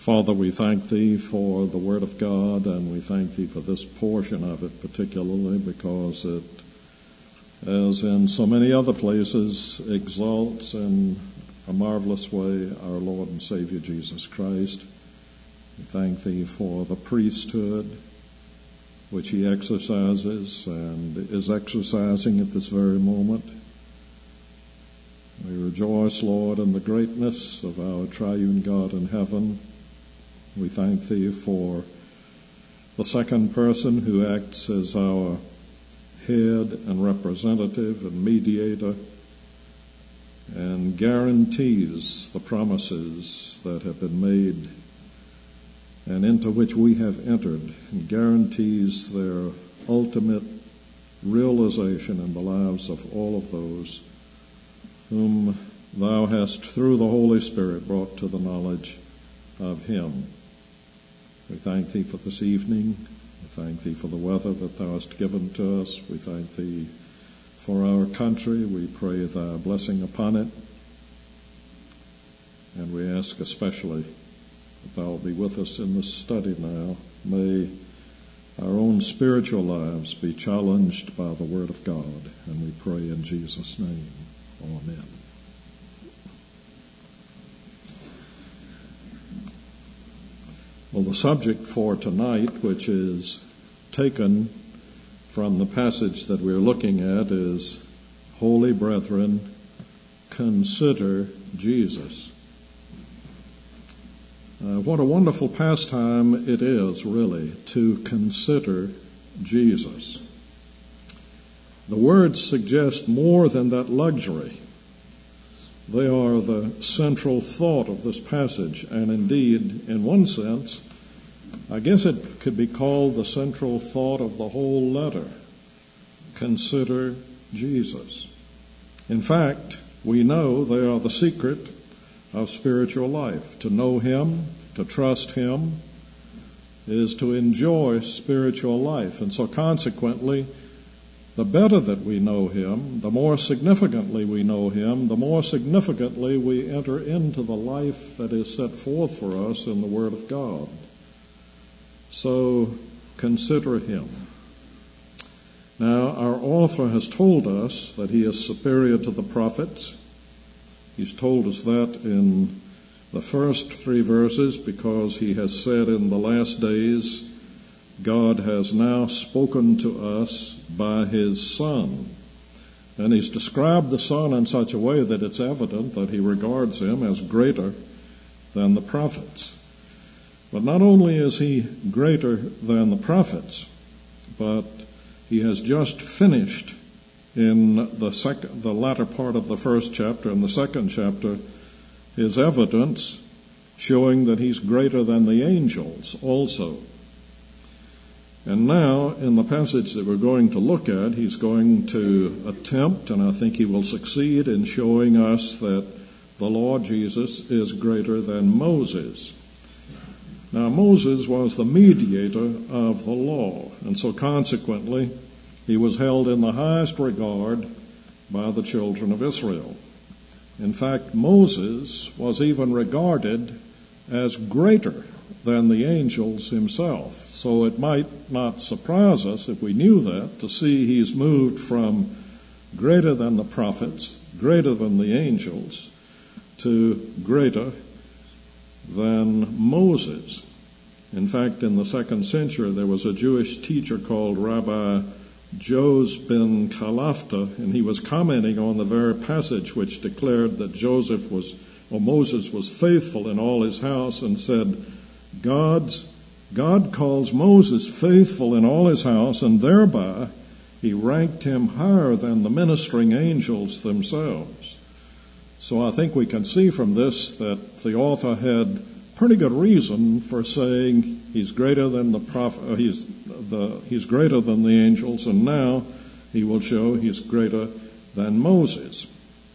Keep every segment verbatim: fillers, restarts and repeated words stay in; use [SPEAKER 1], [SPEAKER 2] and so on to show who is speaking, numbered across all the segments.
[SPEAKER 1] Father, we thank Thee for the Word of God, and we thank Thee for this portion of it particularly because it, as in so many other places, exalts in a marvelous way our Lord and Savior Jesus Christ. We thank Thee for the priesthood which He exercises and is exercising at this very moment. We rejoice, Lord, in the greatness of our triune God in heaven. We thank Thee for the second person who acts as our head and representative and mediator and guarantees the promises that have been made and into which we have entered, and guarantees their ultimate realization in the lives of all of those whom Thou hast, through the Holy Spirit, brought to the knowledge of Him. We thank Thee for this evening. We thank Thee for the weather that Thou hast given to us. We thank Thee for our country. We pray Thy blessing upon it. And we ask especially that Thou will be with us in this study now. May our own spiritual lives be challenged by the Word of God. And we pray in Jesus' name. Amen. Well, the subject for tonight, which is taken from the passage that we're looking at, is, Holy Brethren, consider Jesus. Uh, what a wonderful pastime it is, really, to consider Jesus. The words suggest more than that luxury. They are the central thought of this passage, and indeed, in one sense, I guess it could be called the central thought of the whole letter. Consider Jesus. In fact, we know they are the secret of spiritual life. To know Him, to trust Him, is to enjoy spiritual life. And so consequently, the better that we know Him, the more significantly we know Him, the more significantly we enter into the life that is set forth for us in the Word of God. So consider Him. Now, our author has told us that He is superior to the prophets. He's told us that in the first three verses because He has said in the last days, God has now spoken to us by His Son. And He's described the Son in such a way that it's evident that He regards Him as greater than the prophets. But not only is He greater than the prophets, but He has just finished in the second, the latter part of the first chapter and the second chapter, His evidence showing that He's greater than the angels also. And now, in the passage that we're going to look at, He's going to attempt, and I think He will succeed in showing us that the Lord Jesus is greater than Moses. Now, Moses was the mediator of the law, and so consequently, he was held in the highest regard by the children of Israel. In fact, Moses was even regarded as greater than the angels himself. So it might not surprise us if we knew that, to see he's moved from greater than the prophets, greater than the angels, to greater than Moses. In fact, in the second century, there was a Jewish teacher called Rabbi Jos ben Kalafta, and he was commenting on the very passage which declared that Joseph was, or Moses was faithful in all his house, and said, God's, God calls Moses faithful in all his house, and thereby He ranked him higher than the ministering angels themselves. So I think we can see from this that the author had pretty good reason for saying he's greater than the prophet, he's the he's greater than the angels, and now he will show he's greater than Moses.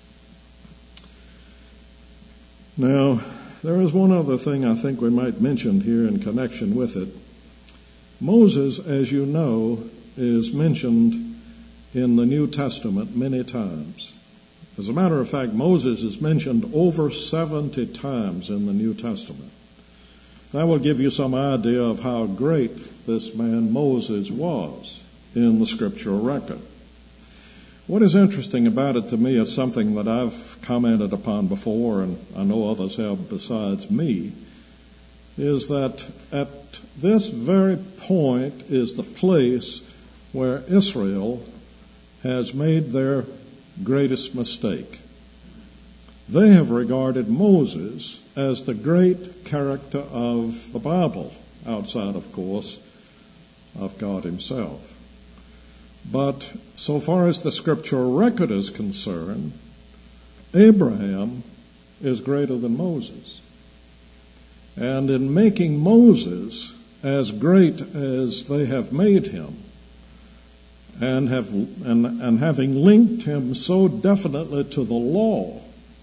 [SPEAKER 1] Now, there is one other thing I think we might mention here in connection with it. Moses, as you know, is mentioned in the New Testament many times. As a matter of fact, Moses is mentioned over seventy times in the New Testament. That will give you some idea of how great this man Moses was in the scriptural record. What is interesting about it to me is something that I've commented upon before, and I know others have besides me, is that at this very point is the place where Israel has made their greatest mistake. They have regarded Moses as the great character of the Bible, outside, of course, of God himself. But so far as the scriptural record is concerned, Abraham is greater than Moses. And in making Moses as great as they have made him, and have and, and having linked him so definitely to the law,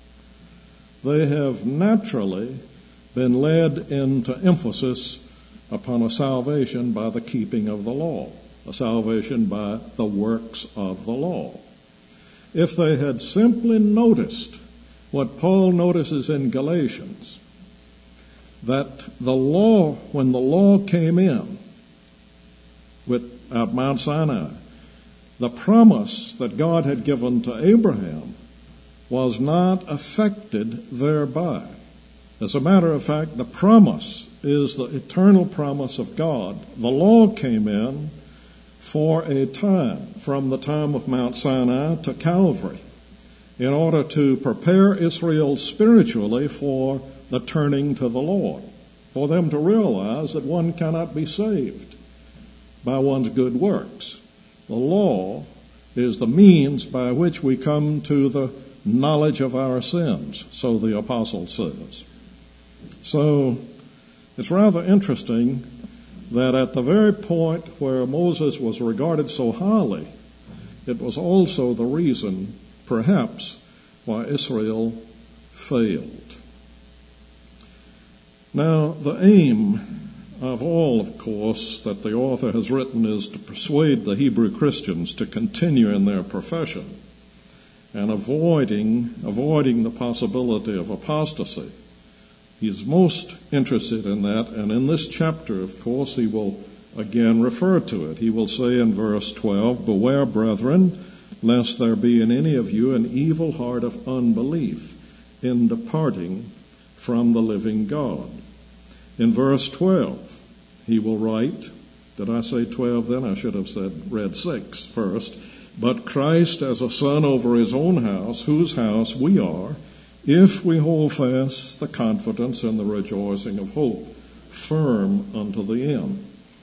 [SPEAKER 1] they have naturally been led into emphasis upon a salvation by the keeping of the law, a salvation by the works of the law. If they had simply noticed what Paul notices in Galatians, that the law, when the law came in with, at Mount Sinai, the promise that God had given to Abraham was not affected thereby. As a matter of fact, the promise is the eternal promise of God. The law came in for a time, from the time of Mount Sinai to Calvary, in order to prepare Israel spiritually for the turning to the Lord, for them to realize that one cannot be saved by one's good works. The law is the means by which we come to the knowledge of our sins, so the apostle says. So it's rather interesting that at the very point where Moses was regarded so highly, it was also the reason, perhaps, why Israel failed. Now, the aim of all, of course, that the author has written is to persuade the Hebrew Christians to continue in their profession and avoiding, avoiding the possibility of apostasy. He is most interested in that, and in this chapter, of course, he will again refer to it. He will say in verse twelve, "Beware, brethren, lest there be in any of you an evil heart of unbelief in departing from the living God." In verse twelve, he will write, did I say twelve then? I should have said read six first. "But Christ as a son over his own house, whose house we are, if we hold fast the confidence and the rejoicing of hope, firm unto the end."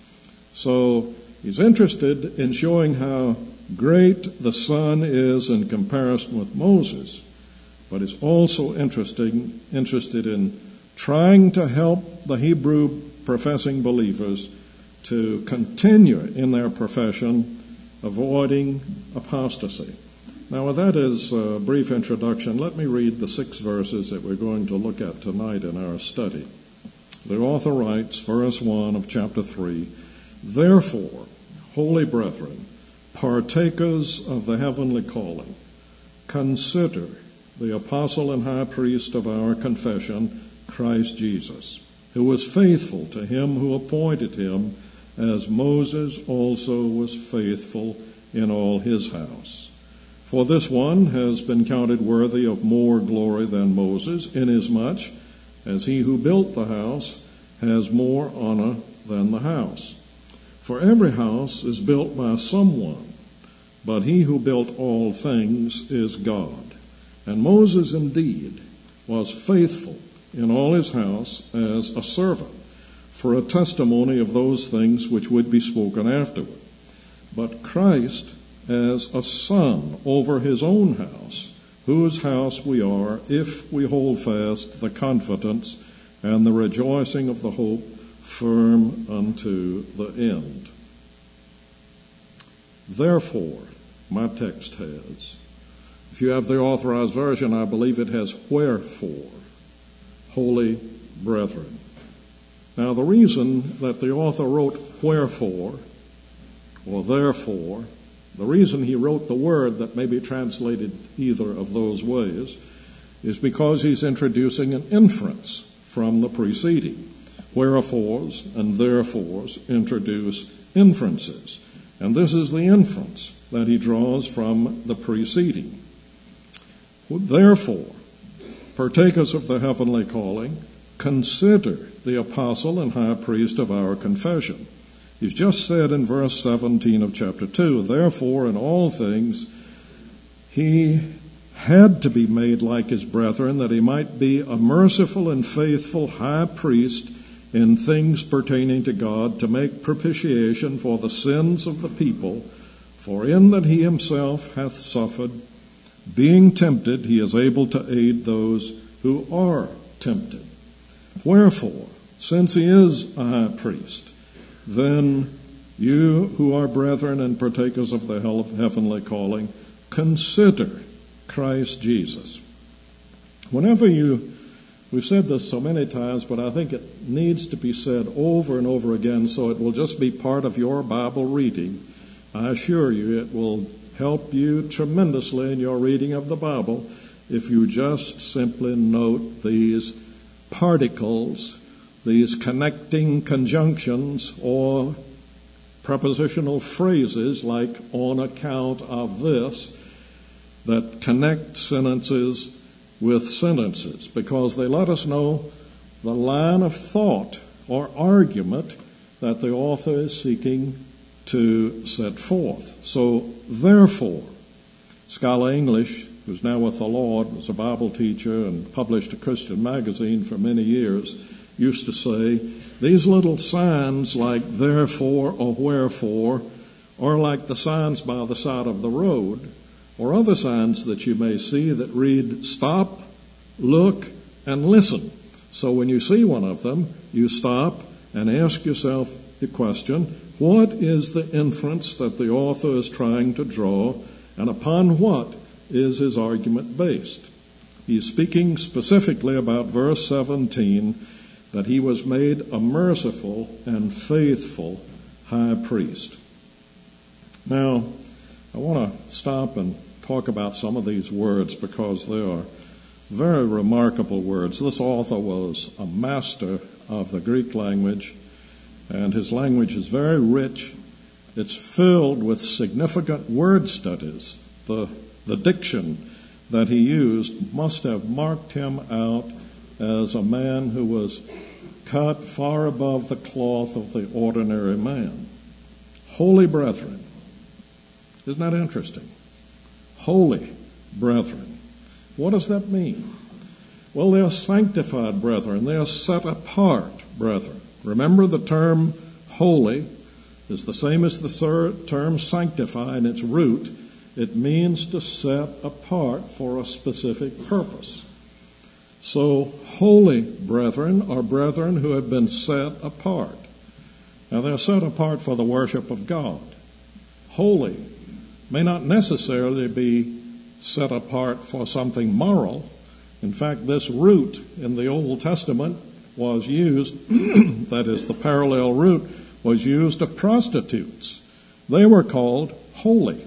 [SPEAKER 1] So he's interested in showing how great the Son is in comparison with Moses, but is also interesting, interested in trying to help the Hebrew professing believers to continue in their profession, avoiding apostasy. Now, with that as a brief introduction, let me read the six verses that we're going to look at tonight in our study. The author writes, verse one of chapter three, "Therefore, holy brethren, partakers of the heavenly calling, consider the apostle and high priest of our confession, Christ Jesus, who was faithful to him who appointed him, as Moses also was faithful in all his house. For this one has been counted worthy of more glory than Moses, inasmuch as he who built the house has more honor than the house. For every house is built by someone, but he who built all things is God. And Moses indeed was faithful in all his house as a servant, for a testimony of those things which would be spoken afterward. But Christ as a son over his own house, whose house we are, if we hold fast the confidence and the rejoicing of the hope firm unto the end." Therefore, my text has, if you have the Authorized Version, I believe it has wherefore, holy brethren. Now, the reason that the author wrote wherefore or therefore, the reason he wrote the word that may be translated either of those ways, is because he's introducing an inference from the preceding. Wherefores and therefores introduce inferences. And this is the inference that he draws from the preceding. Therefore, partakers of the heavenly calling, consider the apostle and high priest of our confession. He's just said in verse seventeen of chapter two, therefore in all things he had to be made like his brethren, that he might be a merciful and faithful high priest in things pertaining to God, to make propitiation for the sins of the people. For in that he himself hath suffered, being tempted, he is able to aid those who are tempted. Wherefore, since he is a high priest, then you who are brethren and partakers of the heavenly calling, consider Christ Jesus. Whenever you, we've said this so many times, but I think it needs to be said over and over again, so it will just be part of your Bible reading. I assure you it will help you tremendously in your reading of the Bible if you just simply note these particles, these connecting conjunctions or prepositional phrases like on account of this, that connect sentences with sentences, because they let us know the line of thought or argument that the author is seeking to set forth. So, therefore, Scholar English, who's now with the Lord, was a Bible teacher and published a Christian magazine for many years, used to say, these little signs like therefore or wherefore are like the signs by the side of the road, or other signs that you may see that read stop, look, and listen. So when you see one of them, you stop and ask yourself the question, what is the inference that the author is trying to draw, and upon what is his argument based? He's speaking specifically about verse seventeen, that he was made a merciful and faithful high priest. Now, I want to stop and talk about some of these words because they are very remarkable words. This author was a master of the Greek language, and his language is very rich. It's filled with significant word studies. The, the diction that he used must have marked him out as a man who was cut far above the cloth of the ordinary man. Holy brethren. Isn't that interesting? Holy brethren. What does that mean? Well, they are sanctified brethren. They are set apart brethren. Remember, the term holy is the same as the term sanctify in its root. It means to set apart for a specific purpose. So, holy brethren are brethren who have been set apart. Now, they're set apart for the worship of God. Holy may not necessarily be set apart for something moral. In fact, this root in the Old Testament was used, that is, the parallel root was used of prostitutes. They were called holy.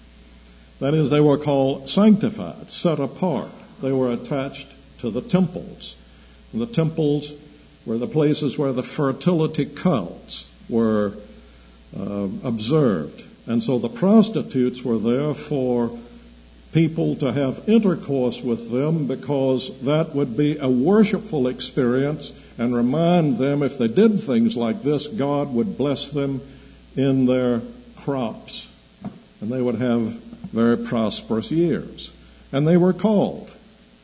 [SPEAKER 1] That is, they were called sanctified, set apart. They were attached to the temples. And the temples were the places where the fertility cults were uh, observed. And so the prostitutes were there for people to have intercourse with them, because that would be a worshipful experience and remind them, if they did things like this, God would bless them in their crops and they would have very prosperous years. And they were called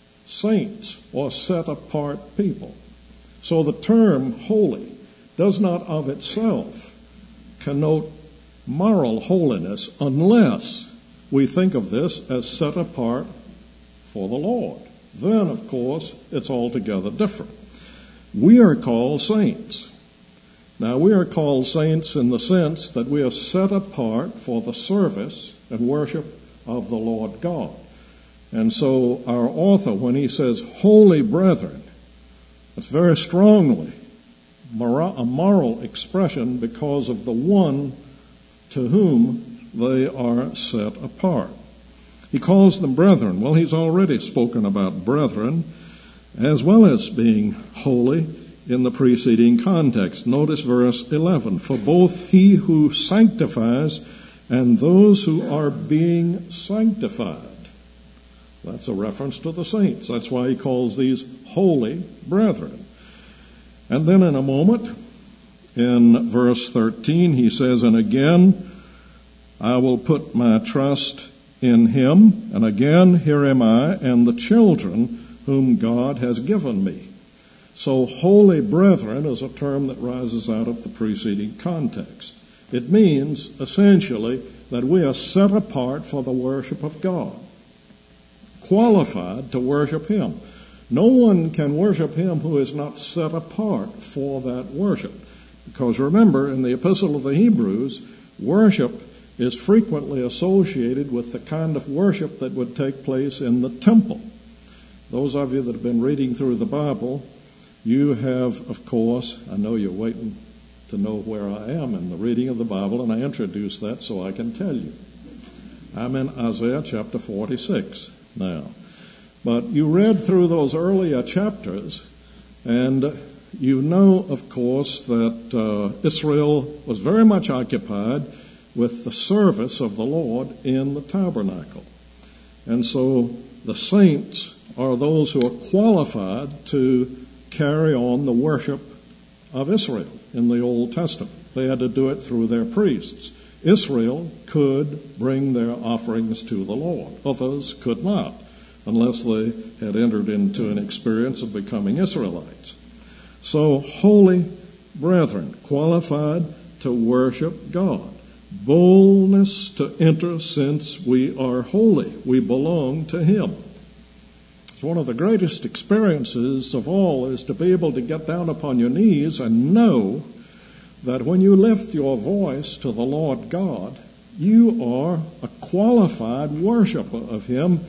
[SPEAKER 1] saints or set apart people. So the term holy does not of itself connote moral holiness unless we think of this as set apart for the Lord. Then, of course, it's altogether different. We are called saints. Now, we are called saints in the sense that we are set apart for the service and worship of the Lord God. And so our author, when he says holy brethren, it's very strongly a moral expression because of the one to whom they are set apart. He calls them brethren. Well, he's already spoken about brethren as well as being holy in the preceding context. Notice verse eleven. For both he who sanctifies and those who are being sanctified. That's a reference to the saints. That's why he calls these holy brethren. And then in a moment, in verse thirteen, he says, and again, I will put my trust in him. And again, here am I and the children whom God has given me. So holy brethren is a term that rises out of the preceding context. It means, essentially, that we are set apart for the worship of God, qualified to worship him. No one can worship him who is not set apart for that worship. Because remember, in the Epistle of the Hebrews, worship is frequently associated with the kind of worship that would take place in the temple. Those of you that have been reading through the Bible, you have, of course, I know you're waiting to know where I am in the reading of the Bible, and I introduced that so I can tell you. I'm in Isaiah chapter forty-six now. But you read through those earlier chapters, and you know, of course, that uh, Israel was very much occupied with the service of the Lord in the tabernacle. And so the saints are those who are qualified to carry on the worship of Israel in the Old Testament. They had to do it through their priests. Israel could bring their offerings to the Lord. Others could not, unless they had entered into an experience of becoming Israelites. So, holy brethren, qualified to worship God. Boldness to enter since we are holy. We belong to him. It's one of the greatest experiences of all is to be able to get down upon your knees and know that when you lift your voice to the Lord God, you are a qualified worshiper of him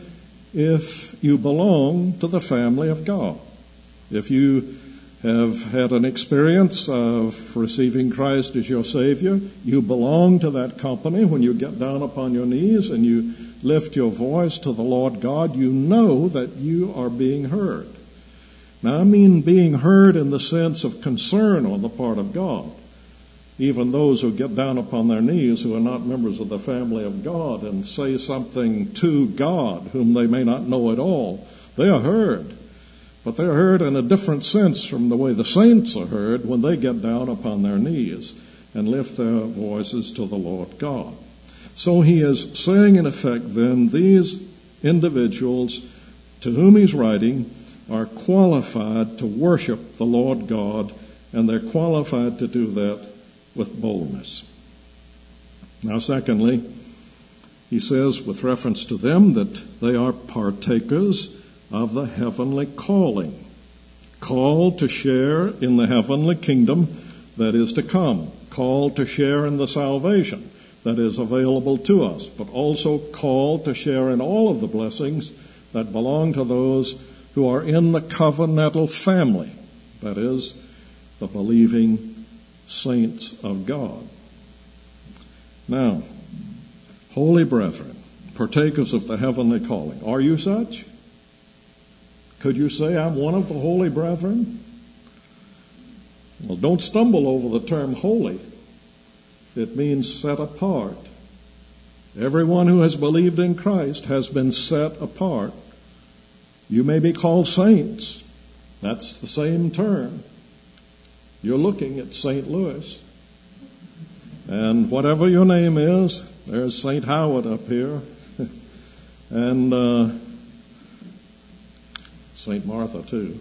[SPEAKER 1] if you belong to the family of God. If you have had an experience of receiving Christ as your Savior, you belong to that company. When you get down upon your knees and you lift your voice to the Lord God, you know that you are being heard. Now, I mean being heard in the sense of concern on the part of God. Even those who get down upon their knees who are not members of the family of God and say something to God whom they may not know at all, they are heard. But they're heard in a different sense from the way the saints are heard when they get down upon their knees and lift their voices to the Lord God. So he is saying, in effect, then, these individuals to whom he's writing are qualified to worship the Lord God, and they're qualified to do that with boldness. Now, secondly, he says with reference to them that they are partakers of the heavenly calling, called to share in the heavenly kingdom that is to come, called to share in the salvation that is available to us, but also called to share in all of the blessings that belong to those who are in the covenantal family, that is, the believing saints of God. Now, holy brethren, partakers of the heavenly calling, are you such? Could you say, I'm one of the holy brethren? Well, don't stumble over the term holy. It means set apart. Everyone who has believed in Christ has been set apart. You may be called saints. That's the same term. You're looking at Saint Louis. And whatever your name is, there's Saint Howard up here. and uh, Saint Martha, too.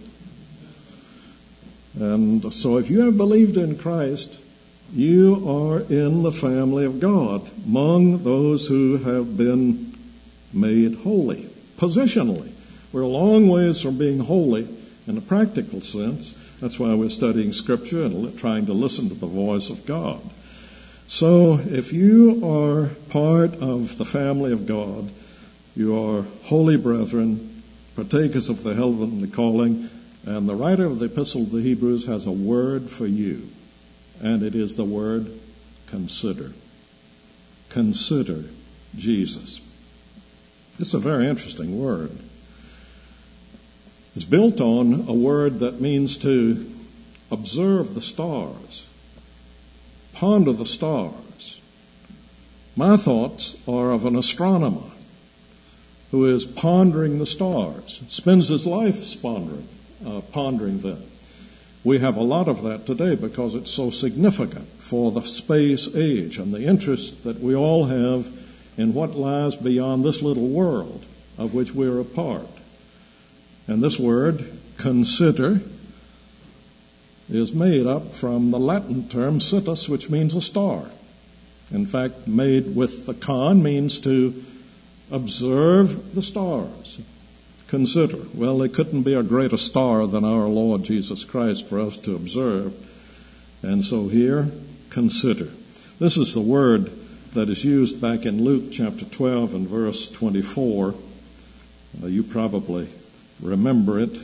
[SPEAKER 1] And so if you have believed in Christ, you are in the family of God, among those who have been made holy, positionally. We're a long ways from being holy in a practical sense. That's why we're studying Scripture and trying to listen to the voice of God. So if you are part of the family of God, you are holy brethren, partakers of the heavenly calling, and the writer of the Epistle of the Hebrews has a word for you, and it is the word consider. Consider Jesus. It's a very interesting word. It's built on a word that means to observe the stars, ponder the stars. My thoughts are of an astronomer who is pondering the stars, spends his life pondering, uh, pondering them. We have a lot of that today because it's so significant for the space age and the interest that we all have in what lies beyond this little world of which we're a part. And this word, consider, is made up from the Latin term situs, which means a star. In fact, made with the con means to observe the stars. Consider. Well, there couldn't be a greater star than our Lord Jesus Christ for us to observe. And so here, consider. This is the word that is used back in Luke chapter twelve and verse twenty-four. Uh, you probably remember it.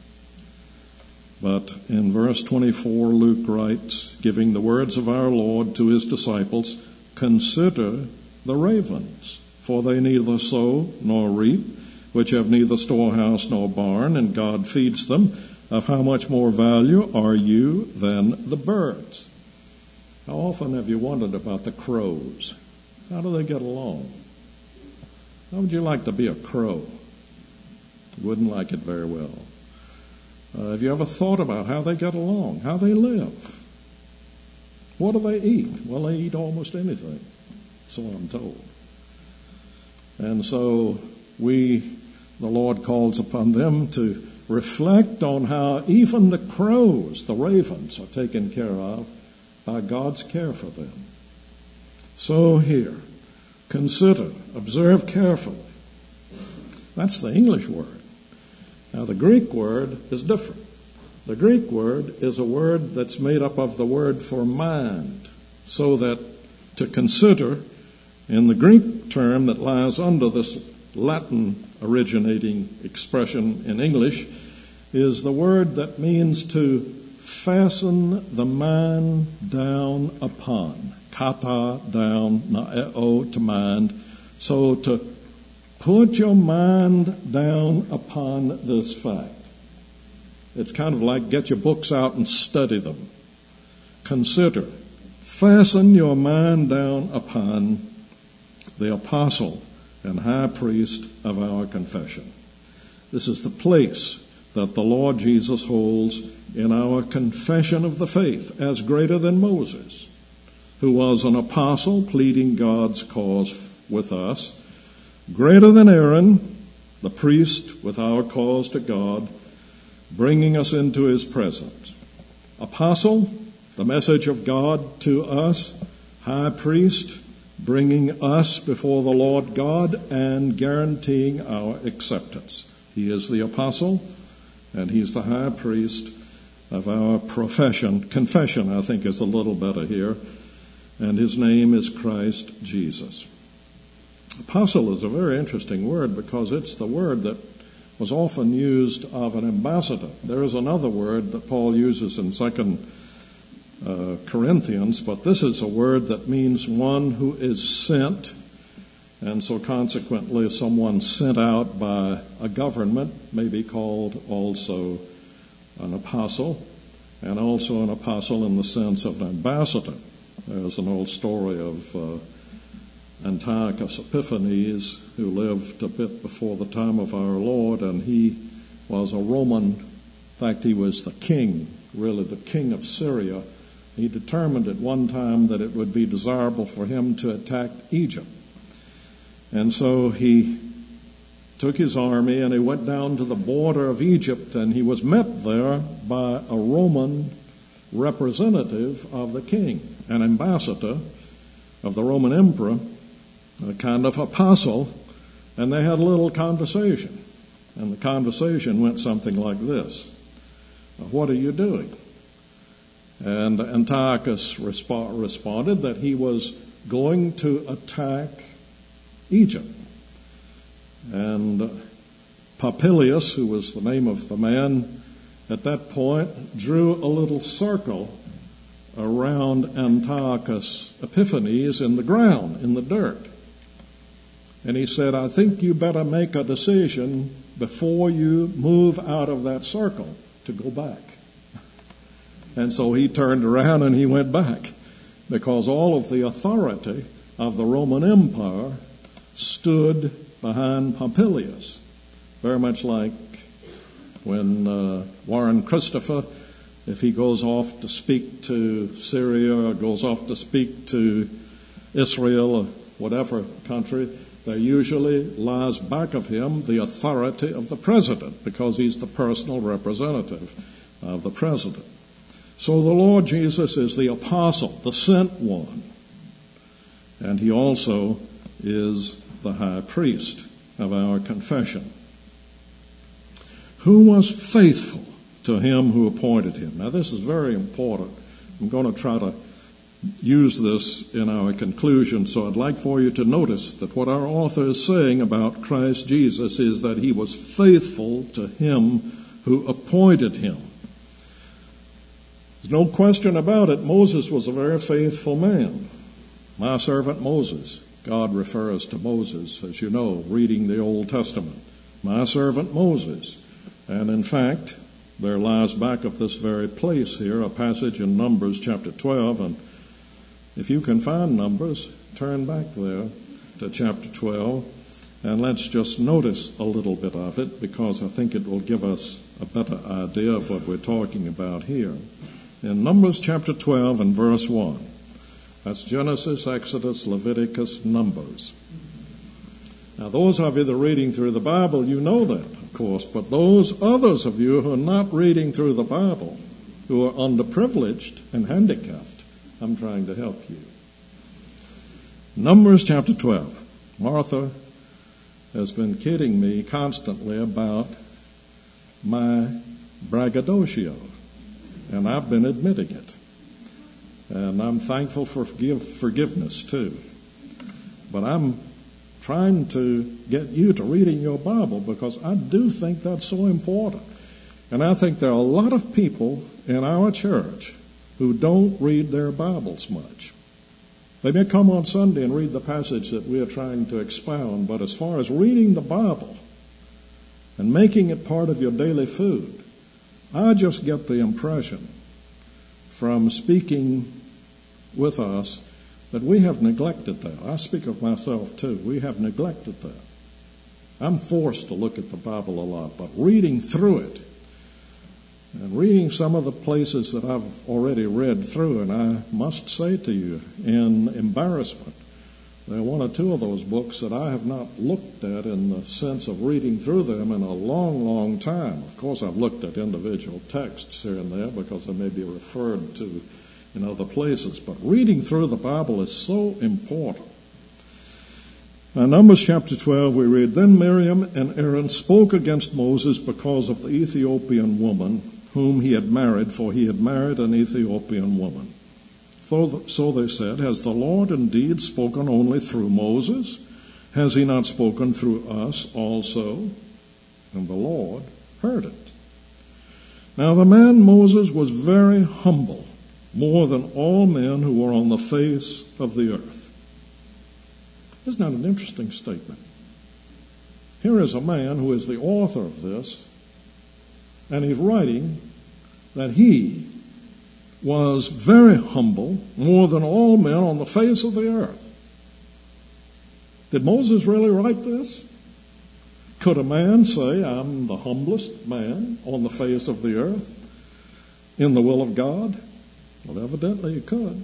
[SPEAKER 1] But in verse twenty-four, Luke writes, giving the words of our Lord to his disciples, consider the ravens, for they neither sow nor reap, which have neither storehouse nor barn, and God feeds them. Of how much more value are you than the birds? How often have you wondered about the crows? How do they get along? How would you like to be a crow? You wouldn't like it very well. Uh, have you ever thought about how they get along, how they live? What do they eat? Well, they eat almost anything, so I'm told. And so we, the Lord calls upon them to reflect on how even the crows, the ravens, are taken care of by God's care for them. So here, consider, observe carefully. That's the English word. Now, the Greek word is different. The Greek word is a word that's made up of the word for mind, so that to consider in the Greek term that lies under this Latin originating expression in English is the word that means to fasten the mind down upon. Kata, down, naeo, to mind. So to put your mind down upon this fact. It's kind of like get your books out and study them. Consider. Fasten your mind down upon the apostle and high priest of our confession. This is the place that the Lord Jesus holds in our confession of the faith as greater than Moses, who was an apostle pleading God's cause with us, greater than Aaron, the priest with our cause to God, bringing us into his presence. Apostle, the message of God to us, high priest, bringing us before the Lord God and guaranteeing our acceptance. He is the apostle, and he's the high priest of our profession. Confession, I think, is a little better here. And his name is Christ Jesus. Apostle is a very interesting word because it's the word that was often used of an ambassador. There is another word that Paul uses in Second uh, Corinthians, but this is a word that means one who is sent, and so consequently someone sent out by a government may be called also an apostle, and also an apostle in the sense of an ambassador. There's an old story of uh, Antiochus Epiphanes, who lived a bit before the time of our Lord, and he was a Roman. In fact, he was the king, really the king of Syria. He determined at one time that it would be desirable for him to attack Egypt. And so he took his army and he went down to the border of Egypt, and he was met there by a Roman representative of the king, an ambassador of the Roman emperor, a kind of apostle, and they had a little conversation. And the conversation went something like this. What are you doing? And Antiochus resp- responded that he was going to attack Egypt. And Popilius, who was the name of the man at that point, drew a little circle around Antiochus Epiphanes in the ground, in the dirt. And he said, I think you better make a decision before you move out of that circle to go back. And so he turned around and he went back, because all of the authority of the Roman Empire stood behind Pompilius. Very much like when uh, Warren Christopher, if he goes off to speak to Syria or goes off to speak to Israel or whatever country, there usually lies back of him the authority of the president, because he's the personal representative of the president. So the Lord Jesus is the apostle, the sent one, and he also is the high priest of our confession, who was faithful to him who appointed him. Now this is very important. I'm going to try to use this in our conclusion, so I'd like for you to notice that what our author is saying about Christ Jesus is that he was faithful to him who appointed him. There's no question about it. Moses was a very faithful man. My servant Moses. God refers to Moses, as you know, reading the Old Testament. My servant Moses. And in fact, there lies back of this very place here a passage in Numbers chapter twelve. And if you can find Numbers, turn back there to chapter twelve. And let's just notice a little bit of it, because I think it will give us a better idea of what we're talking about here. In Numbers chapter twelve and verse one. That's Genesis, Exodus, Leviticus, Numbers. Now those of you that are reading through the Bible, you know that, of course. But those others of you who are not reading through the Bible, who are underprivileged and handicapped, I'm trying to help you. Numbers chapter twelve. Martha has been kidding me constantly about my braggadocio. And I've been admitting it. And I'm thankful for forgive, forgiveness too. But I'm trying to get you to reading your Bible, because I do think that's so important. And I think there are a lot of people in our church who don't read their Bibles much. They may come on Sunday and read the passage that we are trying to expound, but as far as reading the Bible and making it part of your daily food, I just get the impression from speaking with us that we have neglected that. I speak of myself too. We have neglected that. I'm forced to look at the Bible a lot, but reading through it and reading some of the places that I've already read through, and I must say to you in embarrassment, there are one or two of those books that I have not looked at in the sense of reading through them in a long, long time. Of course, I've looked at individual texts here and there because they may be referred to in other places. But reading through the Bible is so important. Now, Numbers chapter twelve, we read, Then Miriam and Aaron spoke against Moses because of the Ethiopian woman whom he had married, for he had married an Ethiopian woman. So they said, Has the Lord indeed spoken only through Moses? Has he not spoken through us also? And the Lord heard it. Now the man Moses was very humble, more than all men who were on the face of the earth. Isn't that an interesting statement? Here is a man who is the author of this, and he's writing that he was very humble, more than all men on the face of the earth. Did Moses really write this? Could a man say, I'm the humblest man on the face of the earth in the will of God? Well, evidently he could.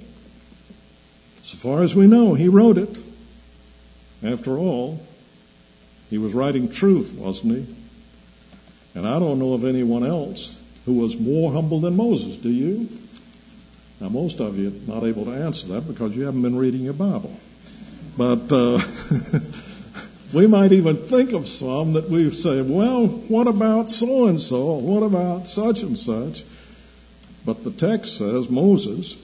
[SPEAKER 1] So far as we know, he wrote it. After all, he was writing truth, wasn't he? And I don't know of anyone else who was more humble than Moses, do you? Now, most of you are not able to answer that because you haven't been reading your Bible. But uh, we might even think of some that we say, well, what about so-and-so? What about such and such? But the text says Moses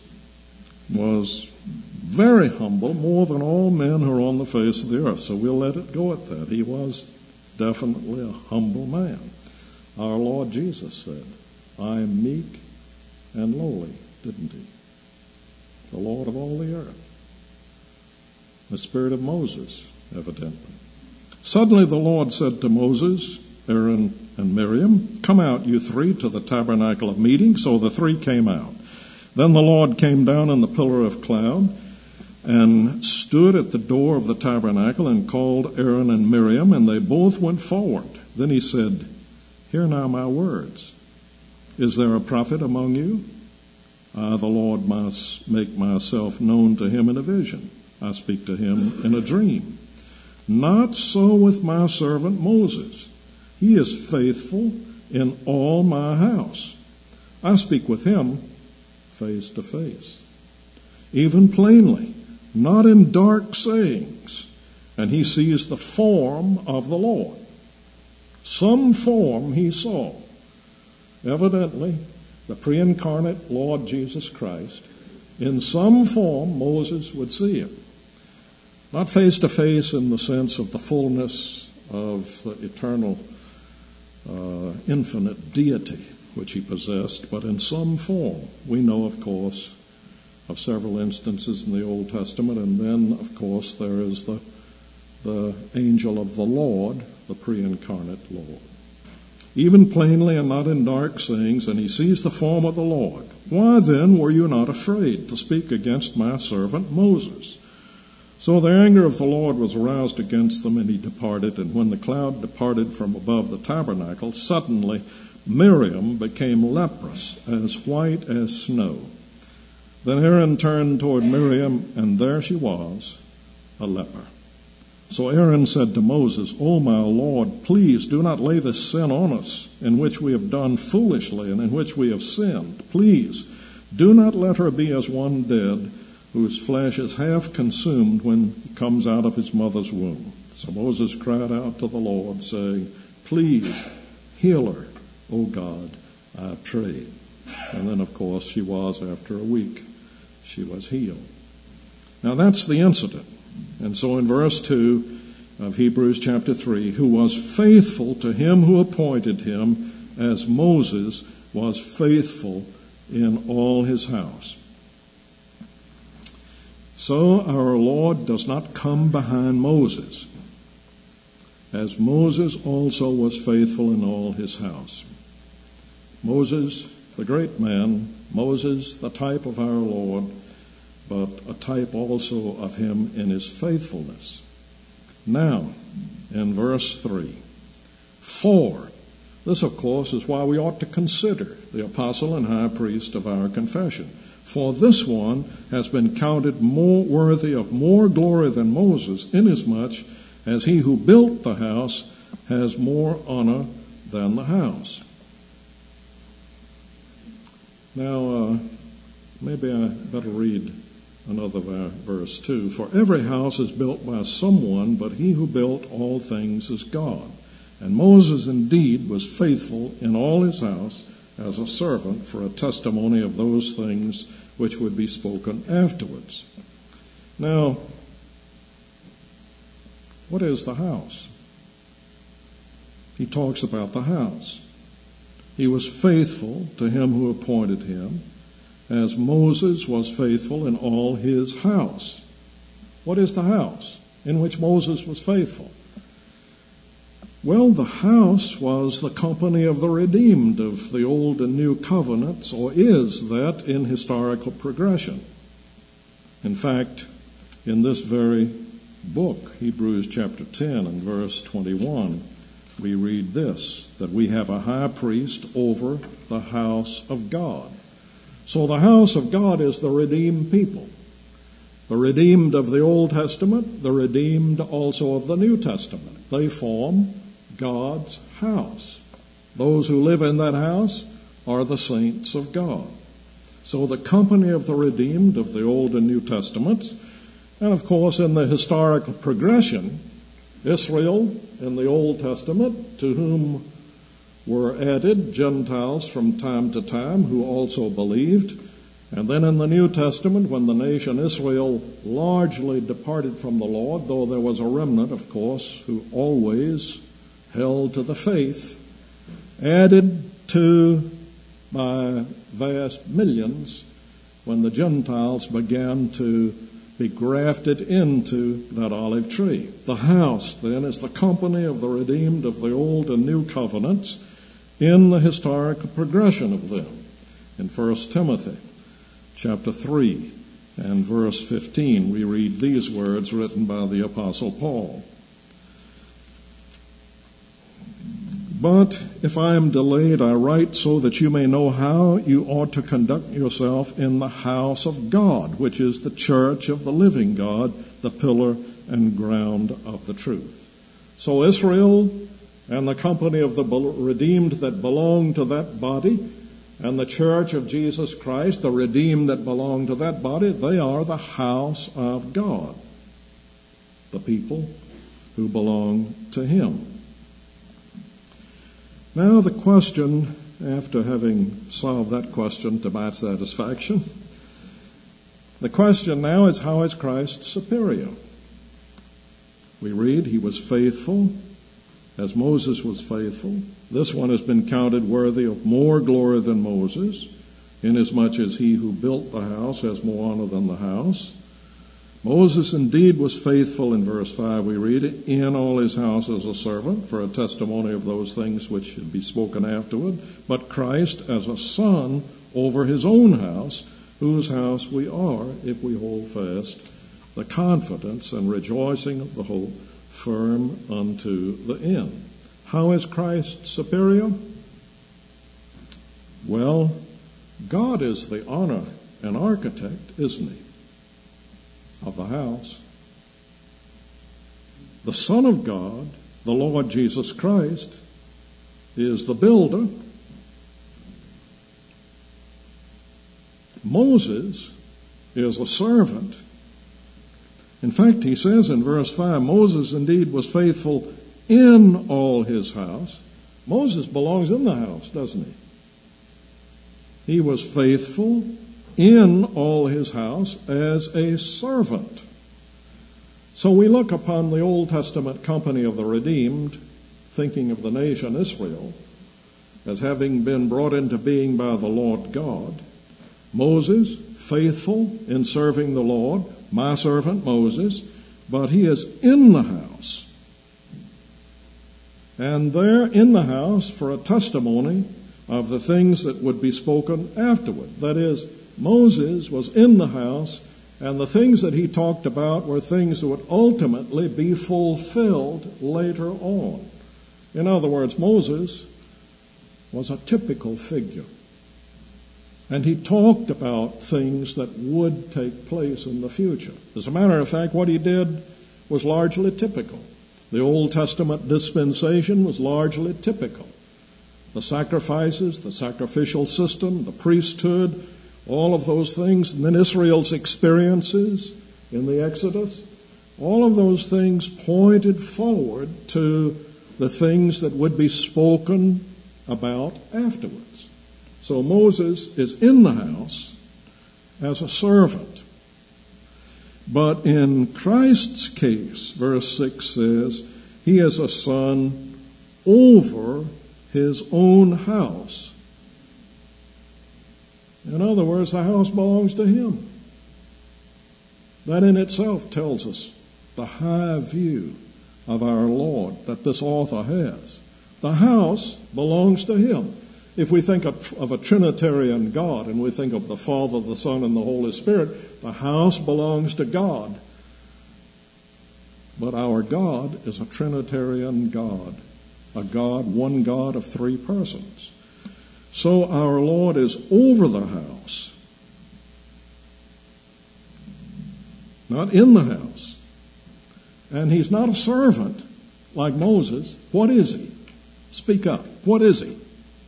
[SPEAKER 1] was very humble, more than all men who are on the face of the earth. So we'll let it go at that. He was definitely a humble man. Our Lord Jesus said, I am meek and lowly, didn't he? The Lord of all the earth. The spirit of Moses, evidently. Suddenly the Lord said to Moses, Aaron, and Miriam, Come out, you three, to the tabernacle of meeting. So the three came out. Then the Lord came down in the pillar of cloud and stood at the door of the tabernacle and called Aaron and Miriam, and they both went forward. Then he said, Hear now my words. Is there a prophet among you? I, the Lord, must make myself known to him in a vision. I speak to him in a dream. Not so with my servant Moses. He is faithful in all my house. I speak with him face to face, even plainly, not in dark sayings. And he sees the form of the Lord. Some form he saw. Evidently, the pre-incarnate Lord Jesus Christ, in some form Moses would see him. Not face to face in the sense of the fullness of the eternal, uh, infinite deity which he possessed, but in some form. We know, of course, of several instances in the Old Testament, and then, of course, there is the, the angel of the Lord, the pre-incarnate Lord. Even plainly and not in dark sayings, and he sees the form of the Lord. Why then were you not afraid to speak against my servant Moses? So the anger of the Lord was aroused against them, and he departed. And when the cloud departed from above the tabernacle, suddenly Miriam became leprous, as white as snow. Then Aaron turned toward Miriam, and there she was, a leper. So Aaron said to Moses, O my Lord, please do not lay this sin on us, in which we have done foolishly and in which we have sinned. Please do not let her be as one dead, whose flesh is half consumed when he comes out of his mother's womb. So Moses cried out to the Lord, saying, Please heal her, O God, I pray. And then, of course, she was, after a week, she was healed. Now that's the incident. And so in verse two of Hebrews chapter three, who was faithful to him who appointed him, as Moses was faithful in all his house. So our Lord does not come behind Moses, as Moses also was faithful in all his house. Moses, the great man, Moses, the type of our Lord, but a type also of him in his faithfulness. Now, in verse three, for, this of course is why we ought to consider the apostle and high priest of our confession. For this one has been counted more worthy of more glory than Moses, inasmuch as he who built the house has more honor than the house. Now, uh, maybe I better read another verse too. For every house is built by someone, but he who built all things is God. And Moses indeed was faithful in all his house as a servant for a testimony of those things which would be spoken afterwards. Now, what is the house? He talks about the house. He was faithful to him who appointed him, as Moses was faithful in all his house. What is the house in which Moses was faithful? Well, the house was the company of the redeemed of the Old and New Covenants, or is that in historical progression. In fact, in this very book, Hebrews chapter ten and verse twenty-one, we read this, that we have a high priest over the house of God. So the house of God is the redeemed people. The redeemed of the Old Testament, the redeemed also of the New Testament. They form God's house. Those who live in that house are the saints of God. So the company of the redeemed of the Old and New Testaments, and of course in the historical progression, Israel in the Old Testament, to whom were added Gentiles from time to time who also believed. And then in the New Testament, when the nation Israel largely departed from the Lord, though there was a remnant, of course, who always held to the faith, added to by vast millions when the Gentiles began to be grafted into that olive tree. The house, then, is the company of the redeemed of the Old and New Covenants in the historical progression of them. In First Timothy chapter three and verse fifteen, we read these words written by the Apostle Paul. But if I am delayed, I write so that you may know how you ought to conduct yourself in the house of God, which is the church of the living God, the pillar and ground of the truth. So Israel and the company of the redeemed that belong to that body, and the church of Jesus Christ, the redeemed that belong to that body, they are the house of God, the people who belong to Him. Now the question, after having solved that question to my satisfaction, the question now is, how is Christ superior? We read, He was faithful as Moses was faithful. This one has been counted worthy of more glory than Moses, inasmuch as he who built the house has more honor than the house. Moses indeed was faithful, in verse five we read, in all his house as a servant, for a testimony of those things which should be spoken afterward, but Christ as a son over his own house, whose house we are, if we hold fast the confidence and rejoicing of the hope firm unto the end. How is Christ superior? Well, God is the owner and architect, isn't He, of the house. The Son of God, the Lord Jesus Christ, is the builder. Moses is a servant. In fact, he says in verse five, Moses indeed was faithful in all his house. Moses belongs in the house, doesn't he? He was faithful in all his house as a servant. So we look upon the Old Testament company of the redeemed, thinking of the nation Israel, as having been brought into being by the Lord God. Moses, faithful in serving the Lord, my servant Moses, but he is in the house. And there in the house for a testimony of the things that would be spoken afterward. That is, Moses was in the house, and the things that he talked about were things that would ultimately be fulfilled later on. In other words, Moses was a typical figure. And he talked about things that would take place in the future. As a matter of fact, what he did was largely typical. The Old Testament dispensation was largely typical. The sacrifices, the sacrificial system, the priesthood, all of those things, and then Israel's experiences in the Exodus, all of those things pointed forward to the things that would be spoken about afterwards. So Moses is in the house as a servant. But in Christ's case, verse six says, he is a son over his own house. In other words, the house belongs to him. That in itself tells us the high view of our Lord that this author has. The house belongs to him. If we think of, of a Trinitarian God, and we think of the Father, the Son, and the Holy Spirit, the house belongs to God. But our God is a Trinitarian God, a God, one God of three persons. So our Lord is over the house, not in the house. And he's not a servant like Moses. What is he? Speak up. What is he?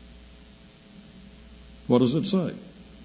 [SPEAKER 1] What does it say?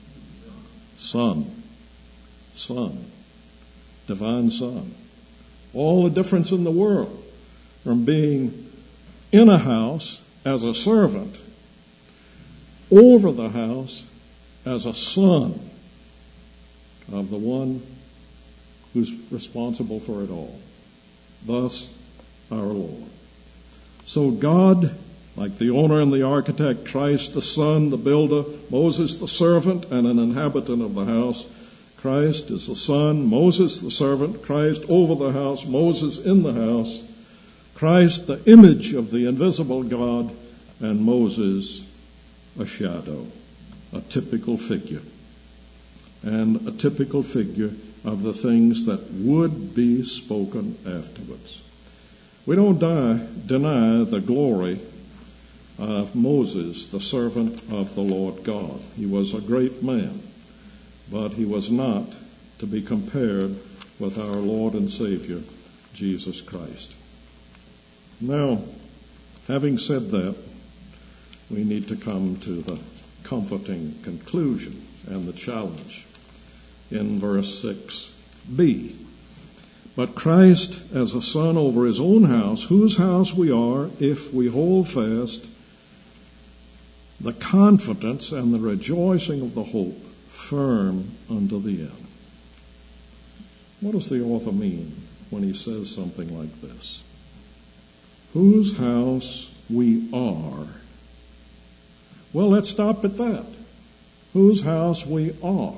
[SPEAKER 1] Son. Son. Divine Son. All the difference in the world from being in a house as a servant, over the house as a son of the one who's responsible for it all. Thus, our Lord. So God, like the owner and the architect, Christ the son, the builder, Moses the servant and an inhabitant of the house. Christ is the son, Moses the servant, Christ over the house, Moses in the house. Christ the image of the invisible God, and Moses a shadow, a typical figure. and a typical figure of the things that would be spoken afterwards. We don't die, deny the glory of Moses, the servant of the Lord God. He was a great man, but he was not to be compared with our Lord and Savior, Jesus Christ. Now, having said that, we need to come to the comforting conclusion and the challenge in verse six b. But Christ as a son over his own house, whose house we are if we hold fast the confidence and the rejoicing of the hope firm unto the end. What does the author mean when he says something like this? Whose house we are. Well, let's stop at that. Whose house we are.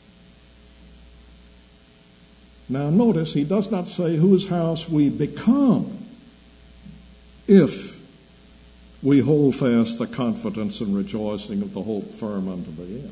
[SPEAKER 1] Now notice he does not say whose house we become if we hold fast the confidence and rejoicing of the hope firm unto the end.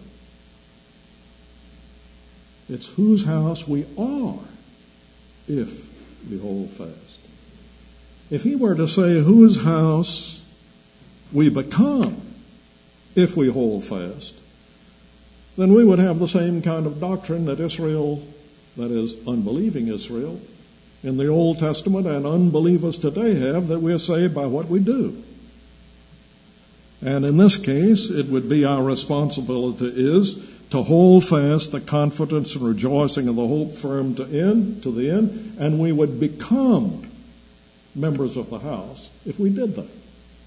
[SPEAKER 1] It's whose house we are if we hold fast. If he were to say whose house we become if we hold fast, then we would have the same kind of doctrine that Israel, that is, unbelieving Israel, in the Old Testament and unbelievers today have, that we are saved by what we do. And in this case, it would be our responsibility is to hold fast the confidence and rejoicing of the hope firm to end, to the end, and we would become members of the house if we did that.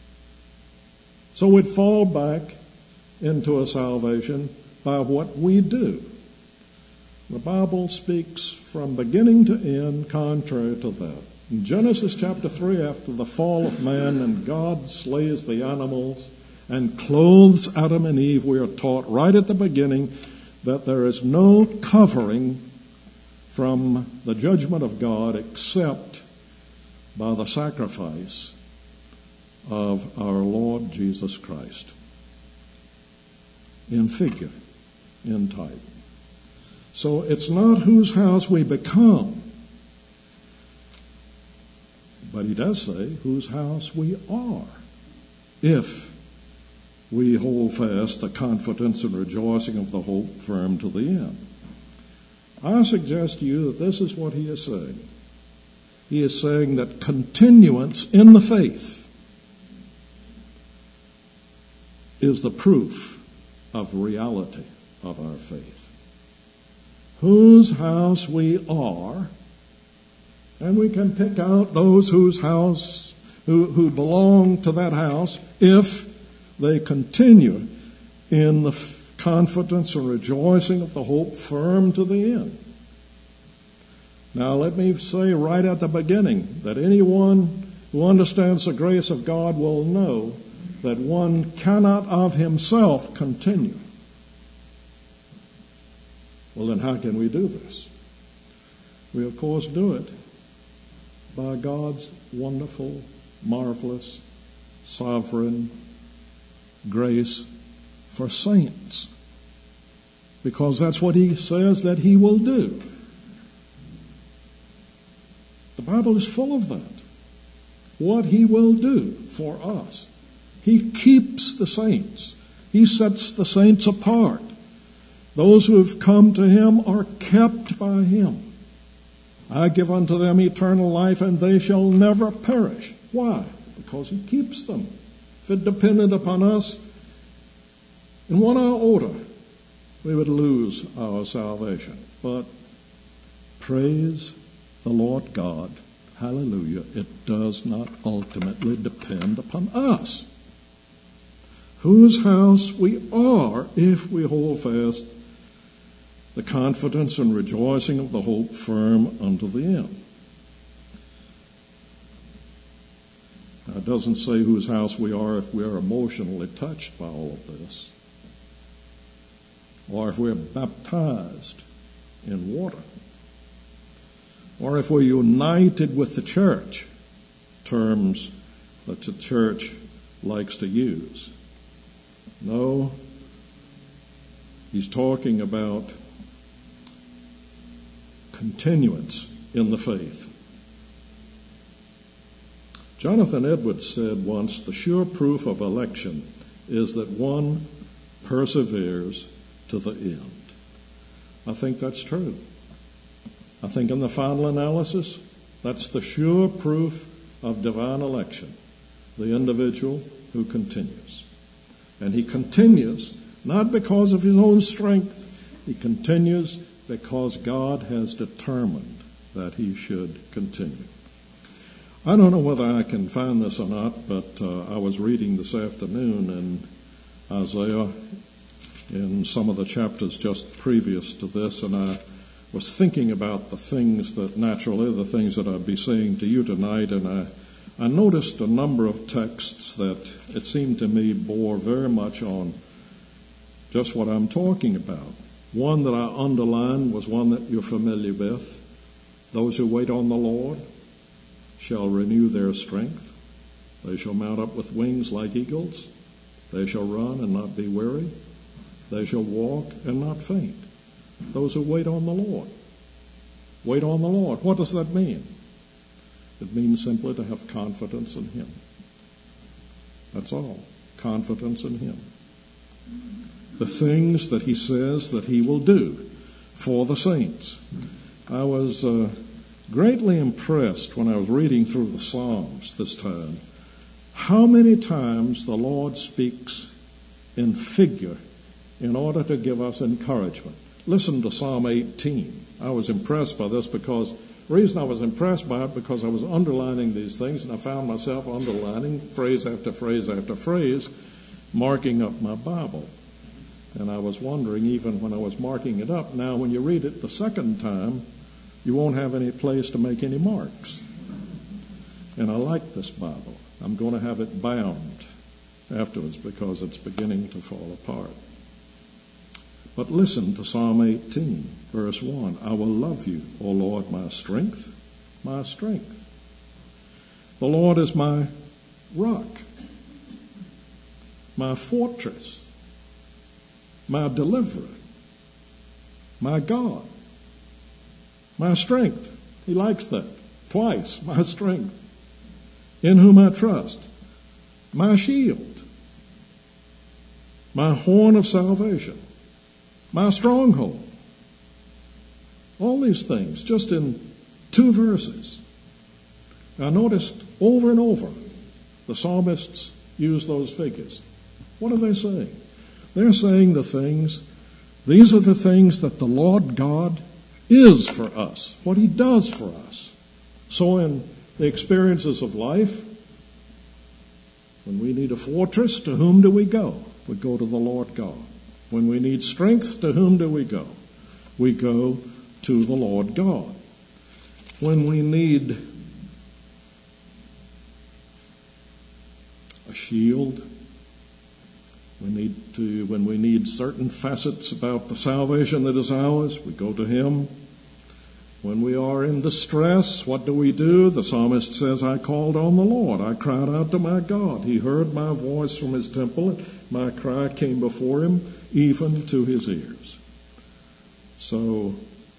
[SPEAKER 1] So we'd fall back into a salvation by what we do. The Bible speaks from beginning to end contrary to that. In Genesis chapter three, after the fall of man and God slays the animals and clothes Adam and Eve, we are taught right at the beginning that there is no covering from the judgment of God except by the sacrifice of our Lord Jesus Christ. In figure, in type. So it's not whose house we become, but he does say whose house we are if we hold fast the confidence and rejoicing of the hope firm to the end. I suggest to you that this is what he is saying. He is saying that continuance in the faith is the proof of reality of our faith. Whose house we are, and we can pick out those whose house, who, who belong to that house, if they continue in the confidence and rejoicing of the hope firm to the end. Now let me say right at the beginning that anyone who understands the grace of God will know that one cannot of himself continue. Well, then how can we do this? We, of course, do it by God's wonderful, marvelous, sovereign grace for saints. Because that's what he says that he will do. The Bible is full of that. What he will do for us. He keeps the saints. He sets the saints apart. Those who have come to him are kept by him. I give unto them eternal life, and they shall never perish. Why? Because he keeps them. If it depended upon us, in one iota, we would lose our salvation. But praise the Lord God, hallelujah, it does not ultimately depend upon us. Whose house we are if we hold fast the confidence and rejoicing of the hope firm unto the end. Now, it doesn't say whose house we are if we are emotionally touched by all of this, or if we're baptized in water, or if we're united with the church, terms that the church likes to use. No, he's talking about continuance in the faith. Jonathan Edwards said once, the sure proof of election is that one perseveres to the end. I think that's true. I think in the final analysis, that's the sure proof of divine election, the individual who continues. And he continues not because of his own strength. He continues because God has determined that he should continue. I don't know whether I can find this or not, but uh, I was reading this afternoon in Isaiah in some of the chapters just previous to this, and I was thinking about the things that naturally, the things that I'd be saying to you tonight, and I, I noticed a number of texts that it seemed to me bore very much on just what I'm talking about. One that I underlined was one that you're familiar with. Those who wait on the Lord shall renew their strength. They shall mount up with wings like eagles. They shall run and not be weary. They shall walk and not faint. Those who wait on the Lord. Wait on the Lord. What does that mean? It means simply to have confidence in him. That's all. Confidence in him. The things that he says that he will do for the saints. I was uh, greatly impressed when I was reading through the Psalms this time, how many times the Lord speaks in figure in order to give us encouragement. Listen to Psalm eighteen. I was impressed by this because, the reason I was impressed by it because I was underlining these things, and I found myself underlining phrase after phrase after phrase, marking up my Bible. And I was wondering, even when I was marking it up, now when you read it the second time, you won't have any place to make any marks. And I like this Bible. I'm going to have it bound afterwards because it's beginning to fall apart. But listen to Psalm eighteen, verse one. I will love you, O Lord, my strength, my strength. The Lord is my rock, my fortress, my deliverer, my God, my strength. He likes that. Twice, my strength, in whom I trust, my shield, my horn of salvation, my stronghold. All these things, just in two verses. I noticed over and over the psalmists use those figures. What are they saying? They're saying the things, these are the things that the Lord God is for us, what he does for us. So in the experiences of life, when we need a fortress, to whom do we go? We go to the Lord God. When we need strength, to whom do we go? We go to the Lord God. When we need a shield, we need to, when we need certain facets about the salvation that is ours, we go to him. When we are in distress, what do we do? The psalmist says, I called on the Lord. I cried out to my God. He heard my voice from his temple, and my cry came before him, even to his ears. So,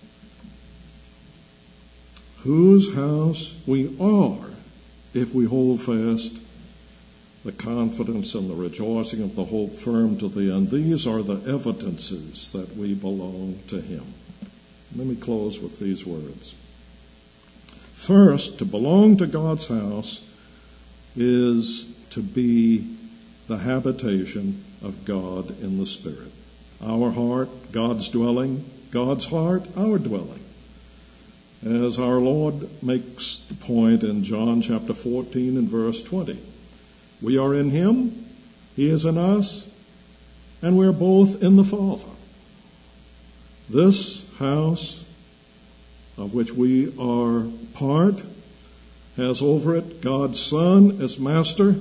[SPEAKER 1] whose house we are, if we hold fast the confidence and the rejoicing of the hope firm to the end. These are the evidences that we belong to him. Let me close with these words. First, to belong to God's house is to be the habitation of God in the Spirit. Our heart, God's dwelling, God's heart, our dwelling. As our Lord makes the point in John chapter fourteen and verse twenty. We are in him, he is in us, and we're both in the Father. This house of which we are part has over it God's Son as master.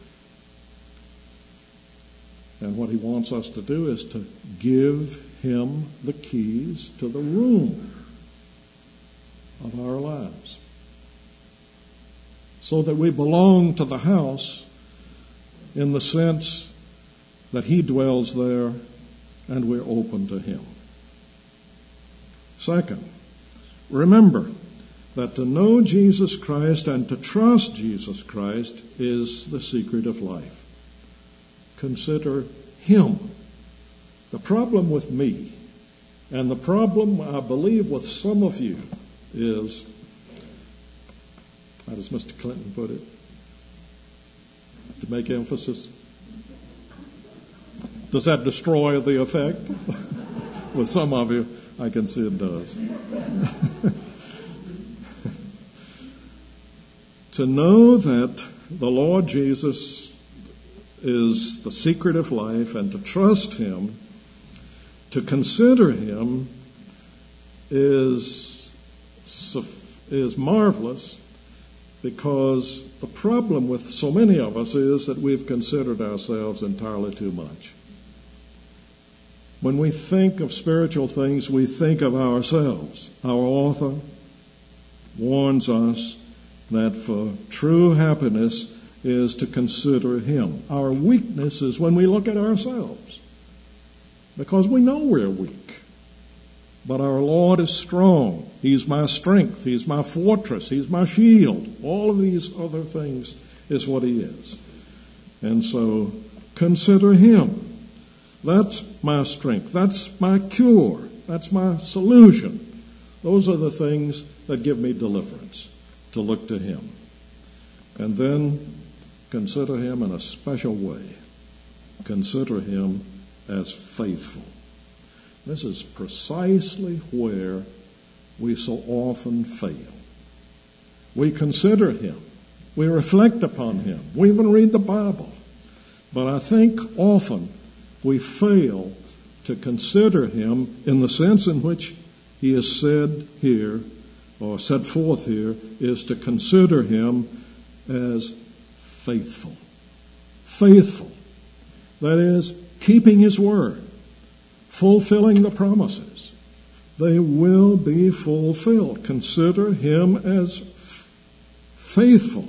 [SPEAKER 1] And what he wants us to do is to give him the keys to the room of our lives, so that we belong to the house in the sense that he dwells there and we're open to him. Second, Remember that to know Jesus Christ and to trust Jesus Christ is the secret of life. Consider Him. The problem with me, and the problem, I believe, with some of you is, how does Mister Clinton put it? To make emphasis. Does that destroy the effect? With some of you, I can see it does. To know that the Lord Jesus is the secret of life and to trust Him, to consider Him is, is marvelous, because the problem with so many of us is that we've considered ourselves entirely too much. When we think of spiritual things, we think of ourselves. Our author warns us that for true happiness is to consider Him. Our weakness is when we look at ourselves, because we know we're weak. But our Lord is strong. He's my strength. He's my fortress. He's my shield. All of these other things is what He is. And so consider Him. That's my strength. That's my cure. That's my solution. Those are the things that give me deliverance, to look to Him. And then consider Him in a special way. Consider Him as faithful. This is precisely where we so often fail. We consider Him. We reflect upon Him. We even read the Bible. But I think often we fail to consider Him in the sense in which He is said here, or set forth here, is to consider Him as faithful. Faithful. That is, keeping His word, fulfilling the promises. They will be fulfilled. Consider Him as f- faithful.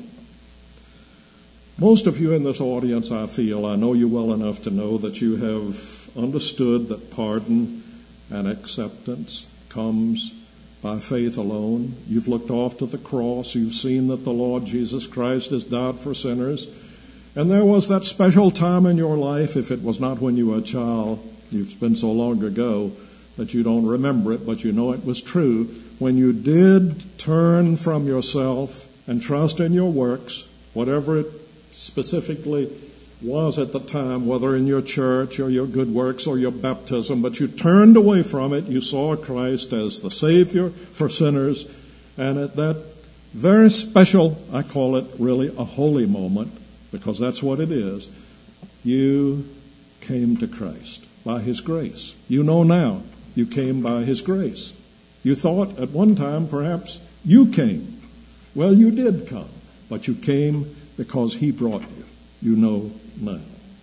[SPEAKER 1] Most of you in this audience, I feel, I know you well enough to know that you have understood that pardon and acceptance comes by faith alone. You've looked off to the cross. You've seen that the Lord Jesus Christ has died for sinners. And there was that special time in your life, if it was not when you were a child, it's been so long ago that you don't remember it, but you know it was true, when you did turn from yourself and trust in your works, whatever it specifically was at the time, whether in your church or your good works or your baptism, but you turned away from it. You saw Christ as the Savior for sinners, and at that very special, I call it really a holy moment, because that's what it is, you came to Christ by His grace. You know now you came by His grace. You thought at one time perhaps you came. Well, you did come, but you came because He brought you. You know now.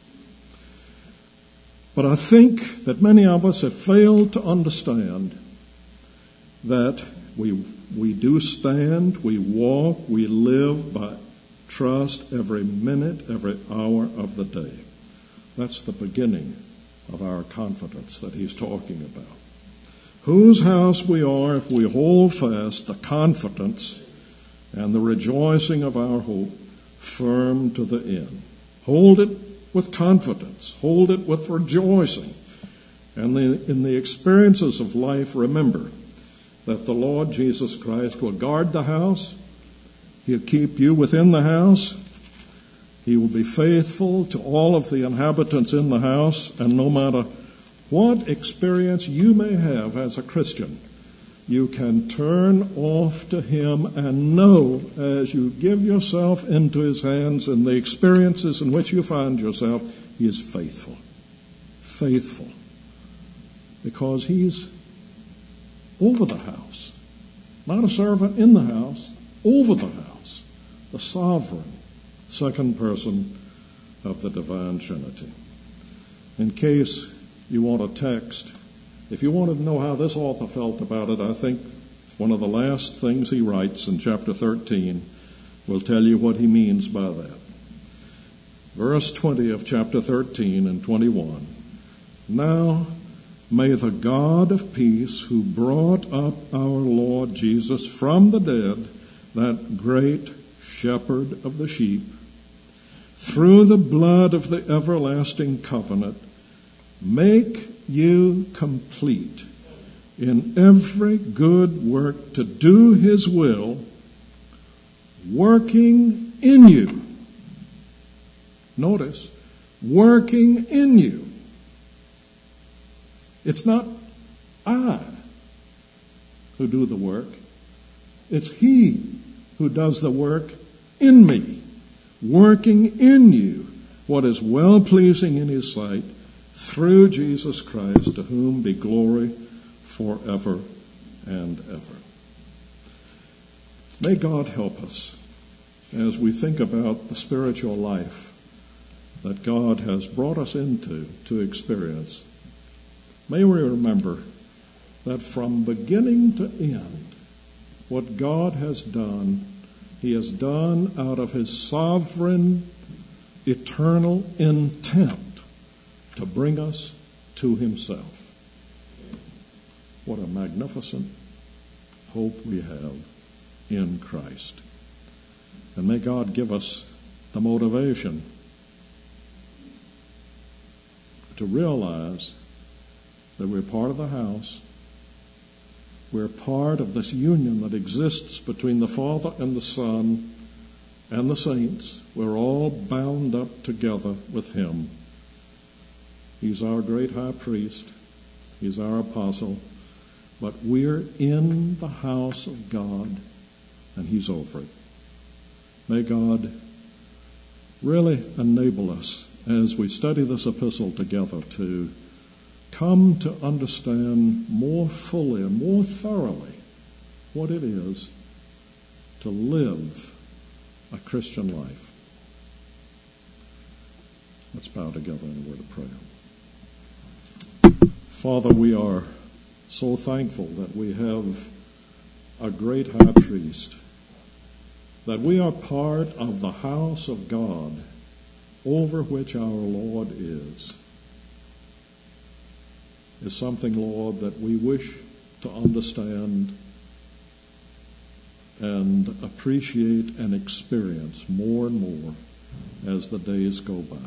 [SPEAKER 1] But I think that many of us have failed to understand that we we do stand, we walk, we live by trust every minute, every hour of the day. That's the beginning of our confidence that he's talking about. Whose house we are if we hold fast the confidence and the rejoicing of our hope firm to the end. Hold it with confidence. Hold it with rejoicing. And the, in the experiences of life, remember that the Lord Jesus Christ will guard the house. He'll keep you within the house. He will be faithful to all of the inhabitants in the house. And no matter what experience you may have as a Christian, you can turn off to Him and know as you give yourself into His hands and the experiences in which you find yourself, He is faithful. Faithful. Because He's over the house. Not a servant in the house, over the house. The sovereign, second person of the divine Trinity. In case you want a text, if you want to know how this author felt about it, I think one of the last things he writes in chapter thirteen will tell you what he means by that. Verse twenty of chapter thirteen and twenty-one. Now, May the God of peace, who brought up our Lord Jesus from the dead, that great shepherd of the sheep, through the blood of the everlasting covenant, make you complete in every good work to do his will, working in you. Notice, working in you. It's not I who do the work. It's he who does the work in me, working in you what is well-pleasing in his sight, through Jesus Christ, to whom be glory forever and ever. May God help us as we think about the spiritual life that God has brought us into to experience. May we remember that from beginning to end, what God has done, he has done out of his sovereign, eternal intent to bring us to himself. What a magnificent hope we have in Christ. And may God give us the motivation to realize that we're part of the house. We're part of this union that exists between the Father and the Son and the saints. We're all bound up together with him. He's our great high priest. He's our apostle. But we're in the house of God, and he's over it. May God really enable us as we study this epistle together to come to understand more fully and more thoroughly what it is to live a Christian life. Let's bow together in a word of prayer. Father, we are so thankful that we have a great high priest, that we are part of the house of God over which our Lord is. Is something, Lord, that we wish to understand and appreciate and experience more and more as the days go by.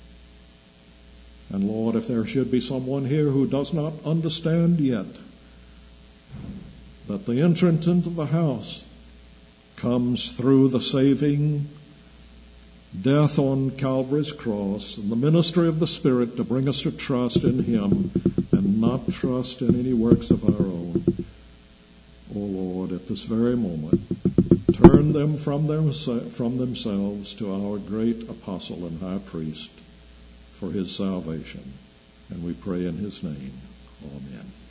[SPEAKER 1] And Lord, if there should be someone here who does not understand yet that the entrance into the house comes through the saving death on Calvary's cross and the ministry of the Spirit to bring us to trust in him and not trust in any works of our own. Oh Lord, at this very moment, turn them from, their, from themselves to our great apostle and high priest for his salvation. And we pray in his name. Amen.